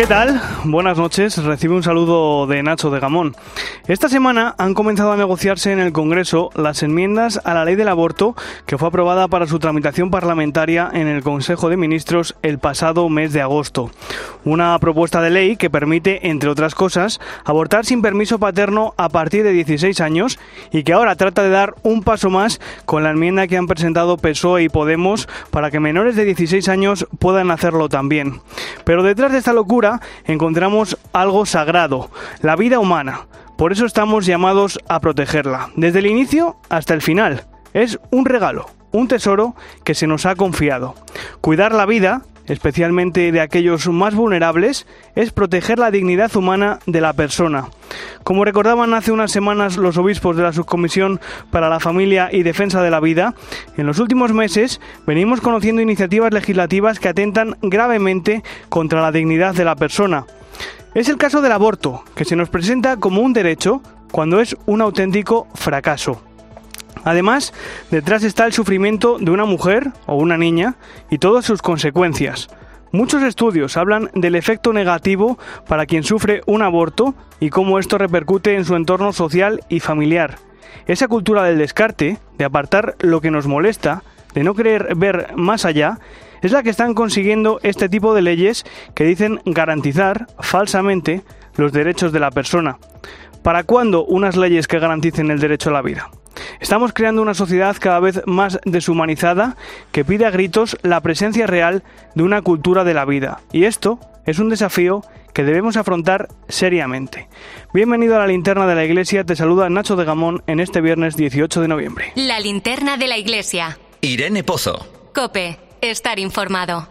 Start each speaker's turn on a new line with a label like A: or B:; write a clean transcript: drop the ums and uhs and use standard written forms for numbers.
A: ¿Qué tal? Buenas noches. Recibe un saludo de Nacho de Gamón. Esta semana han comenzado a negociarse en el Congreso las enmiendas a la ley del aborto que fue aprobada para su tramitación parlamentaria en el Consejo de Ministros el pasado mes de agosto. Una propuesta de ley que permite, entre otras cosas, abortar sin permiso paterno a partir de 16 años y que ahora trata de dar un paso más con la enmienda que han presentado PSOE y Podemos para que menores de 16 años puedan hacerlo también. Pero detrás de esta locura encontramos algo sagrado, la vida humana. Por eso estamos llamados a protegerla, desde el inicio hasta el final. Es un regalo, un tesoro que se nos ha confiado. Cuidar la vida, especialmente de aquellos más vulnerables, es proteger la dignidad humana de la persona. Como recordaban hace unas semanas los obispos de la Subcomisión para la Familia y Defensa de la Vida, en los últimos meses venimos conociendo iniciativas legislativas que atentan gravemente contra la dignidad de la persona. Es el caso del aborto, que se nos presenta como un derecho cuando es un auténtico fracaso. Además, detrás está el sufrimiento de una mujer o una niña y todas sus consecuencias. Muchos estudios hablan del efecto negativo para quien sufre un aborto y cómo esto repercute en su entorno social y familiar. Esa cultura del descarte, de apartar lo que nos molesta, de no querer ver más allá, es la que están consiguiendo este tipo de leyes que dicen garantizar, falsamente, los derechos de la persona. ¿Para cuándo unas leyes que garanticen el derecho a la vida? Estamos creando una sociedad cada vez más deshumanizada que pide a gritos la presencia real de una cultura de la vida. Y esto es un desafío que debemos afrontar seriamente. Bienvenido a la Linterna de la Iglesia, te saluda Nacho de Gamón en este viernes 18 de noviembre.
B: La Linterna de la Iglesia.
C: Irene Pozo.
B: COPE. Estar informado.